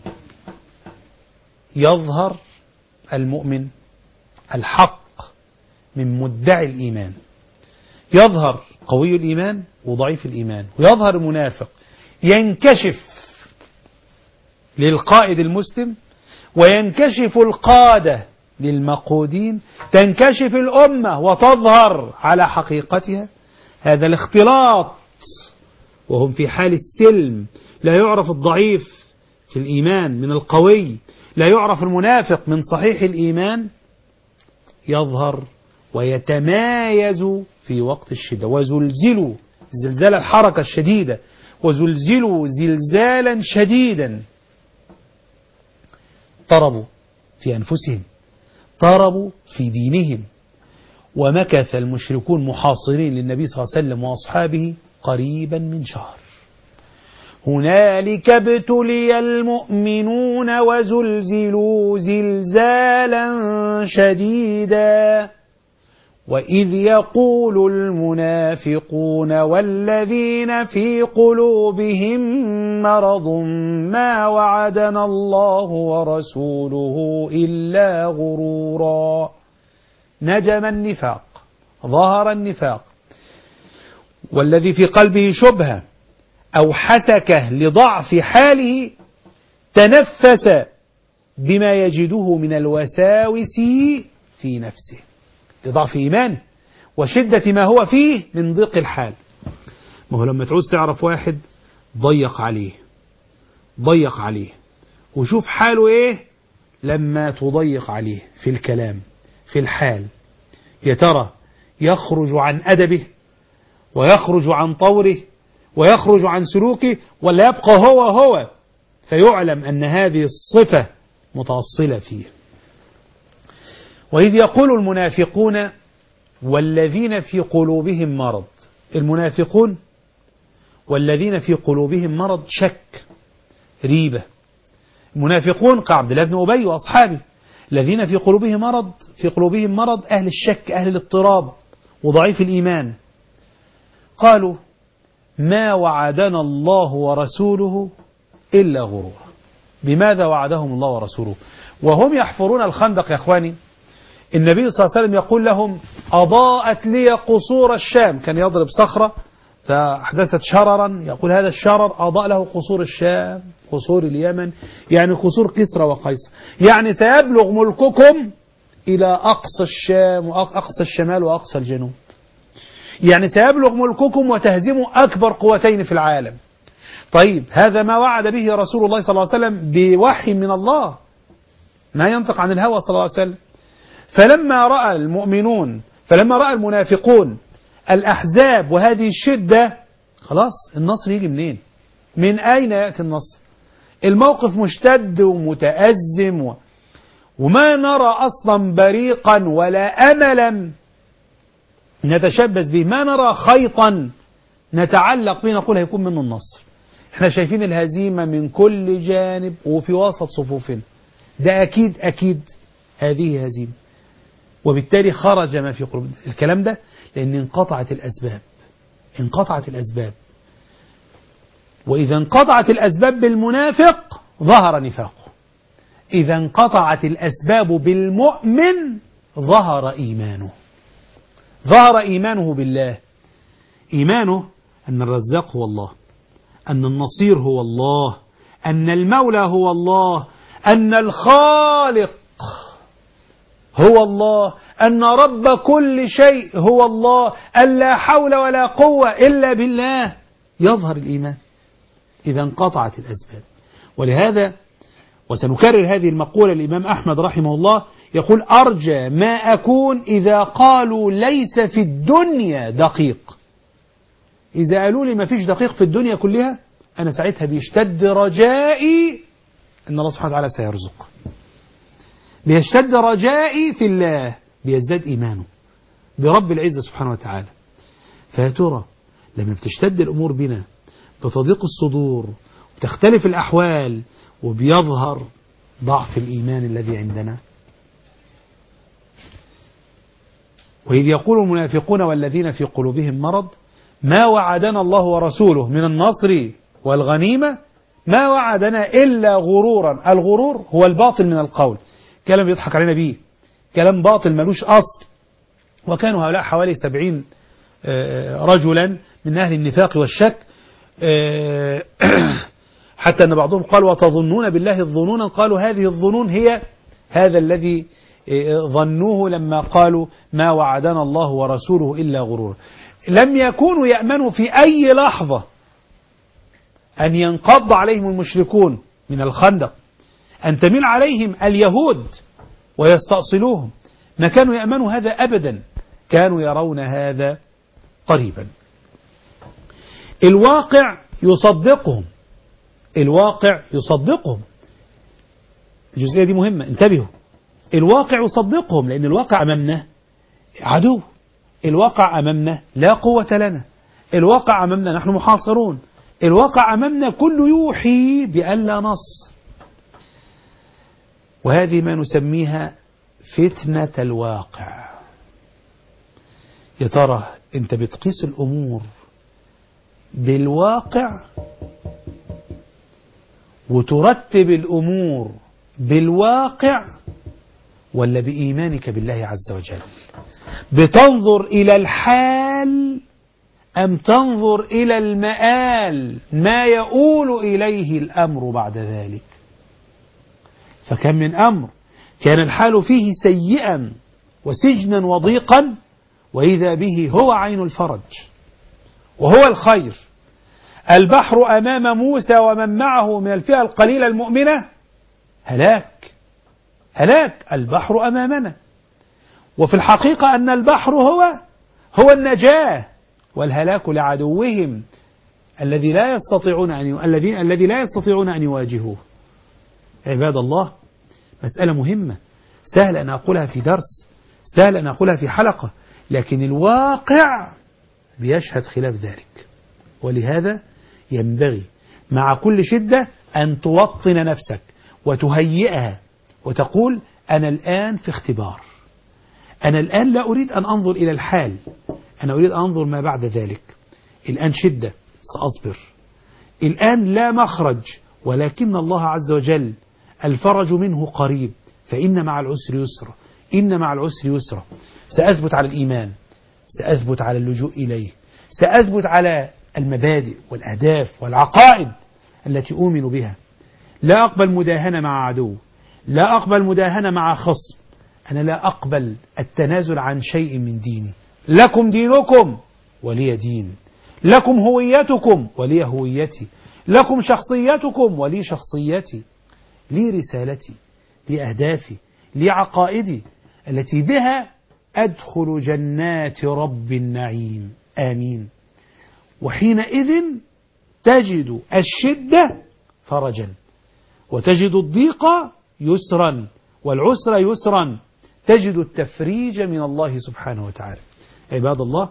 يظهر المؤمن الحق من مدعي الإيمان، يظهر قوي الإيمان وضعيف الإيمان، ويظهر المنافق. ينكشف للقائد المسلم وينكشف القادة للمقودين، تنكشف الأمة وتظهر على حقيقتها. هذا الاختلاط وهم في حال السلم، لا يعرف الضعيف في الإيمان من القوي، لا يعرف المنافق من صحيح الإيمان، يظهر ويتمايز في وقت الشدة. وزلزلوا زلزال الحركة الشديدة، وزلزلوا زلزالا شديدا. اضطربوا في أنفسهم، اضطربوا في دينهم. ومكث المشركون محاصرين للنبي صلى الله عليه وسلم وأصحابه قريبا من شهر. هنالك ابتلي المؤمنون وزلزلوا زلزالا شديدا. وإذ يقول المنافقون والذين في قلوبهم مرض ما وعدنا الله ورسوله إلا غرورا. نجم النفاق، ظهر النفاق، والذي في قلبه شبهة أو حسكة لضعف حاله تنفس بما يجده من الوساوس في نفسه، لضعف إيمانه وشدة ما هو فيه من ضيق الحال. ما هو لما تعوز تعرف واحد ضيق عليه ضيق عليه، وشوف حاله ايه لما تضيق عليه في الكلام في الحال. يا ترى يخرج عن أدبه ويخرج عن طوره ويخرج عن سلوكه، ولا يبقى هو فيعلم أن هذه الصفة متأصلة فيه. وإذ يقول المنافقون والذين في قلوبهم مرض، المنافقون والذين في قلوبهم مرض شك ريبة. المنافقون كعبد الله بن أبي وأصحابه، الذين في قلوبهم مرض أهل الشك أهل الاضطراب وضعيف الإيمان. قالوا ما وعدنا الله ورسوله إلا غرورا. بماذا وعدهم الله ورسوله وهم يحفرون الخندق يا أخواني؟ النبي صلى الله عليه وسلم يقول لهم أضاءت لي قصور الشام، كان يضرب صخرة فأحدثت شررا، يقول هذا الشرر أضاء له قصور الشام قصور اليمن، يعني قصور كسرى وقيصر، يعني سيبلغ ملككم إلى أقصى الشام وأقصى الشمال وأقصى الجنوب، يعني سيبلغ ملككم وتهزموا أكبر قوتين في العالم. طيب هذا ما وعد به رسول الله صلى الله عليه وسلم بوحي من الله، ما ينطق عن الهوى صلى الله عليه وسلم. فلما رأى المنافقون الأحزاب وهذه الشدة، خلاص النصر يجي منين؟ من أين يأتي النصر؟ الموقف مشتد ومتأزم وما نرى أصلا بريقا ولا أملا نتشبث به، ما نرى خيطا نتعلق به نقول هيكون منه النصر. احنا شايفين الهزيمة من كل جانب وفي وسط صفوفنا، ده أكيد هذه هزيمة، وبالتالي خرج ما في قلوبنا. الكلام ده لأن انقطعت الأسباب، وإذا انقطعت الأسباب بالمنافق ظهر نفاقه، إذا انقطعت الأسباب بالمؤمن ظهر إيمانه بالله، إيمانه أن الرزاق هو الله، أن النصير هو الله، أن المولى هو الله، أن الخالق هو الله، أن رب كل شيء هو الله، أن لا حول ولا قوة إلا بالله. يظهر الإيمان إذا انقطعت الأسباب. ولهذا وسنكرر هذه المقولة الإمام أحمد رحمه الله يقول أرجى ما أكون إذا قالوا ليس في الدنيا دقيق. إذا قالوا لي ما فيش دقيق في الدنيا كلها، أنا ساعتها بيشتد رجائي أن الله سبحانه وتعالى سيرزق، بيشتد رجائي في الله، بيزداد إيمانه برب العزة سبحانه وتعالى. فيا ترى لما بتشتد الأمور بنا بتضيق الصدور وتختلف الأحوال وبيظهر ضعف الإيمان الذي عندنا. وإذ يقول المنافقون والذين في قلوبهم مرض ما وعدنا الله ورسوله من النصر والغنيمة ما وعدنا إلا غرورا. الغرور هو الباطل من القول، كلام يضحك علينا بيه، كلام باطل ملوش أصل. وكانوا هؤلاء حوالي 70 رجلا من أهل النفاق والشك، حتى أن بعضهم قال وتظنون بالله الظنون، قالوا هذه الظنون هي هذا الذي ظنوه لما قالوا ما وعدنا الله ورسوله إلا غرورا. لم يكونوا يأمنوا في أي لحظة أن ينقض عليهم المشركون من الخندق، أن تميل عليهم اليهود ويستأصلوهم، ما كانوا يأمنوا هذا أبدا، كانوا يرون هذا قريبا. الواقع يصدقهم، الجزئية دي مهمة، انتبهوا. الواقع يصدقهم، لأن الواقع أمامنا عدو، الواقع أمامنا لا قوة لنا، الواقع أمامنا نحن محاصرون، الواقع أمامنا كله يوحي بأن لا نصر. وهذه ما نسميها فتنة الواقع. يا ترى أنت بتقيس الأمور بالواقع وترتب الأمور بالواقع، ولا بإيمانك بالله عز وجل؟ بتنظر إلى الحال أم تنظر إلى المآل، ما يؤول إليه الأمر بعد ذلك؟ فكم من أمر كان الحال فيه سيئا وسجنا وضيقا، وإذا به هو عين الفرج وهو الخير. البحر أمام موسى ومن معه من الفئة القليلة المؤمنة هلاك، هلاك، البحر أمامنا. وفي الحقيقة أن البحر هو النجاة، والهلاك لعدوهم الذي لا يستطيعون أن يواجهوه. عباد الله، مسألة مهمة، سهل أن أقولها في درس، سهل أن أقولها في حلقة، لكن الواقع بيشهد خلاف ذلك. ولهذا ينبغي مع كل شدة أن توطن نفسك وتهيئها وتقول أنا الآن في اختبار، أنا الآن لا أريد أن أنظر إلى الحال، أنا أريد أن أنظر ما بعد ذلك. الآن شدة سأصبر، الآن لا مخرج، ولكن الله عز وجل الفرج منه قريب، فإن مع العسر يسرا، إن مع العسر يسرا. سأثبت على الإيمان، سأثبت على اللجوء إليه، سأثبت على المبادئ والأهداف والعقائد التي أؤمن بها. لا أقبل مداهنة مع عدو، لا أقبل مداهنة مع خصم، أنا لا أقبل التنازل عن شيء من ديني. لكم دينكم ولي دين، لكم هويتكم ولي هويتي، لكم شخصيتكم ولي شخصيتي، لي رسالتي، لي أهدافي، لي عقائدي التي بها أدخل جنات رب النعيم. آمين. وحينئذ تجد الشدة فرجا، وتجد الضيق يسرا، والعسر يسرا، تجد التفريج من الله سبحانه وتعالى. عباد الله،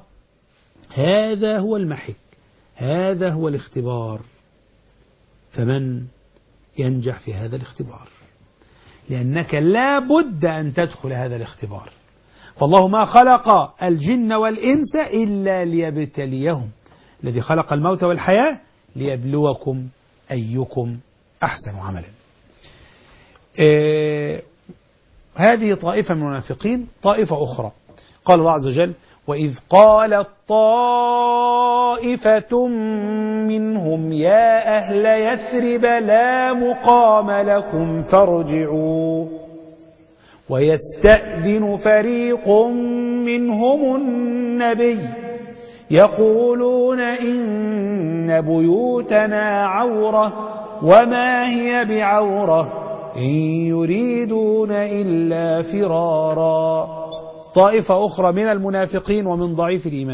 هذا هو المحك، هذا هو الاختبار. فمن ينجح في هذا الاختبار؟ لأنك لا بد أن تدخل هذا الاختبار. فالله ما خلق الجن والإنس إلا ليبتليهم، الذي خلق الموت والحياة ليبلوكم أيكم أحسن عملا. هذه طائفة من المنافقين. طائفة أخرى قال الله عز وجل: وإذ قالت طائفة منهم يا أهل يثرب لا مقام لكم فارجعوا ويستأذن فريق منهم النبي يقولون إن بيوتنا عورة وما هي بعورة إن يريدون إلا فرارا. طائفة أخرى من المنافقين ومن ضعيف الإيمان: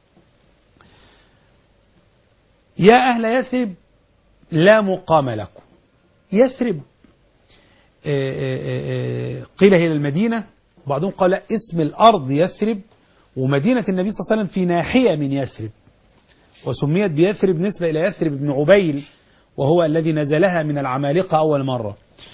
يا أهل يثرب لا مقام لكم. يثرب قيل هي المدينة، وبعضهم قال اسم الأرض يثرب، ومدينة النبي صلى الله عليه وسلم في ناحية من يثرب، وسميت بيثرب نسبة إلى يثرب بن عبيل، وهو الذي نزلها من العمالقة أول مرة.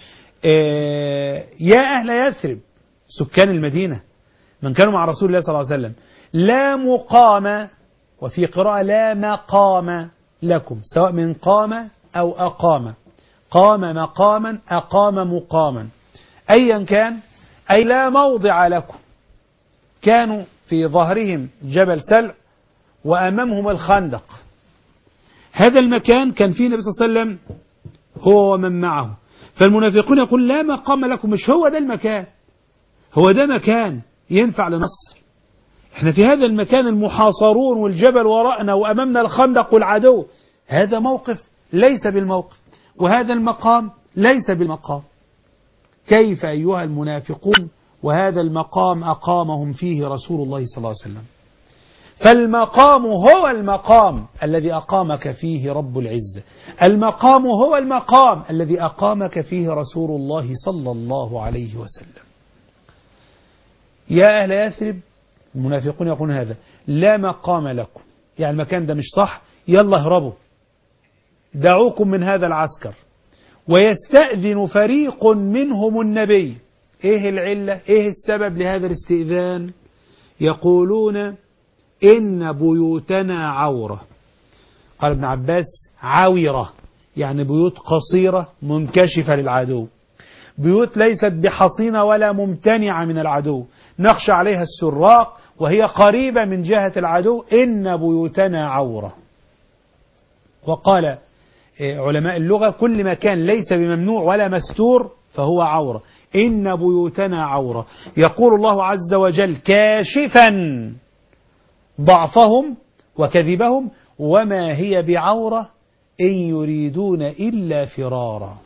يا أهل يثرب سكان المدينة من كانوا مع رسول الله صلى الله عليه وسلم، لا مقام، وفي قراءة لا مقام لكم، سواء من قام أو أقام، قام مقاما أقام مقاما، أيا كان، أي لا موضع لكم. كانوا في ظهرهم جبل سلع وأمامهم الخندق. هذا المكان كان فيه النبي صلى الله عليه وسلم هو ومن معه. فالمنافقون يقول لا مقام لكم، مش هو ده المكان، هو ده مكان ينفع لنصر. احنا في هذا المكان المحاصرون والجبل وراءنا وأمامنا الخندق والعدو، هذا موقف ليس بالموقف، وهذا المقام ليس بالمقام. كيف أيها المنافقون وهذا المقام أقامهم فيه رسول الله صلى الله عليه وسلم؟ فالمقام هو المقام الذي أقامك فيه رب العزة، المقام هو المقام الذي أقامك فيه رسول الله صلى الله عليه وسلم. يا أهل يثرب، المنافقون يقولون هذا، لا مقام لكم، يعني المكان ده مش صح، يلا اهربوا، دعوكم من هذا العسكر. ويستأذن فريق منهم النبي. ايه العلة، ايه السبب لهذا الاستئذان؟ يقولون إن بيوتنا عورة. قال ابن عباس عاورة، يعني بيوت قصيرة منكشفة للعدو، بيوت ليست بحصينة ولا ممتنعة من العدو، نخشى عليها السراق وهي قريبة من جهة العدو. إن بيوتنا عورة. وقال علماء اللغة كل مكان ليس بممنوع ولا مستور فهو عورة. إن بيوتنا عورة. يقول الله عز وجل كاشفا ضعفهم وكذبهم وما هي بعورة إن يريدون إلا فرارا.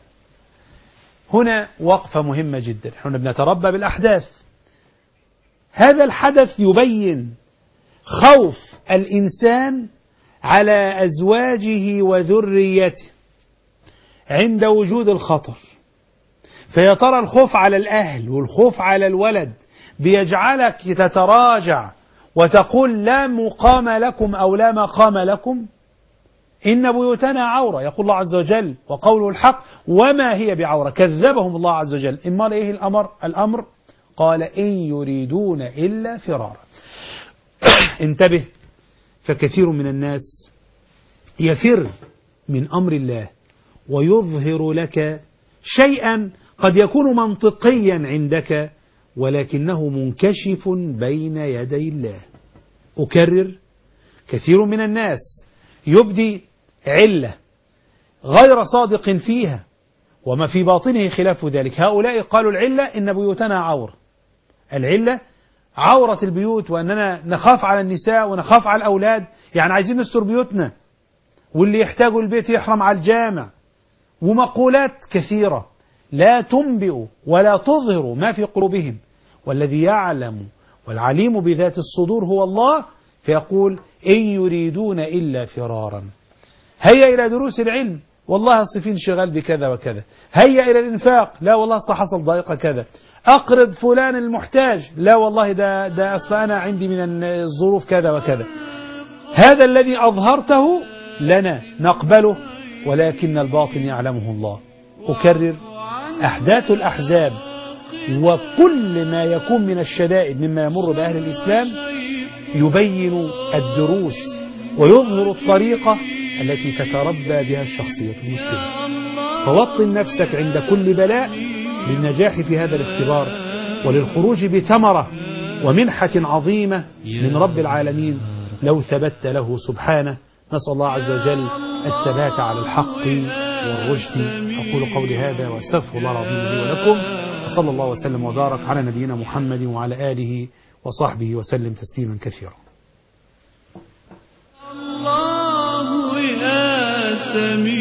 هنا وقفة مهمة جدا. احنا بنتربى بالأحداث. هذا الحدث يبين خوف الإنسان على أزواجه وذريته عند وجود الخطر. فيا ترى الخوف على الأهل والخوف على الولد بيجعلك تتراجع وتقول لا مقام لكم أو لا مقام لكم؟ إن بيوتنا عورة، يقول الله عز وجل وقوله الحق وما هي بعورة. كذبهم الله عز وجل. إما إيه الأمر قال إن يريدون إلا فرارا. انتبه، فكثير من الناس يفر من أمر الله ويظهر لك شيئا قد يكون منطقيا عندك ولكنه منكشف بين يدي الله. أكرر، كثير من الناس يبدي علة غير صادق فيها وما في باطنه خلاف ذلك. هؤلاء قالوا العلة إن بيوتنا عورة. العلة عورة البيوت، وأننا نخاف على النساء ونخاف على الأولاد، يعني عايزين نستر بيوتنا، واللي يحتاجوا البيت يحرم على الجامع، ومقولات كثيرة لا تنبئ ولا تظهر ما في قلوبهم. والذي يعلم والعليم بذات الصدور هو الله، فيقول إن يريدون إلا فرارا. هيا إلى دروس العلم، والله الصفين شغال بكذا وكذا. هيا إلى الإنفاق، لا والله أصلا حصل ضائقة كذا. أقرض فلان المحتاج، لا والله ده أصلا أنا عندي من الظروف كذا وكذا. هذا الذي أظهرته لنا نقبله، ولكن الباطن يعلمه الله. أكرر، أحداث الأحزاب وكل ما يكون من الشدائد مما يمر بأهل الإسلام يبين الدروس ويظهر الطريقة التي تتربى بها الشخصية المسلمة. فوطن نفسك عند كل بلاء للنجاح في هذا الاختبار وللخروج بثمرة ومنحة عظيمة من رب العالمين لو ثبت له سبحانه. نسأل الله عز وجل الثبات على الحق والرشد. أقول قولي هذا واستغفر الله العظيم لي ولكم، وصلى الله وسلم وبارك على نبينا محمد وعلى آله وصحبه وسلم تسليما كثيرا. الله يا سميع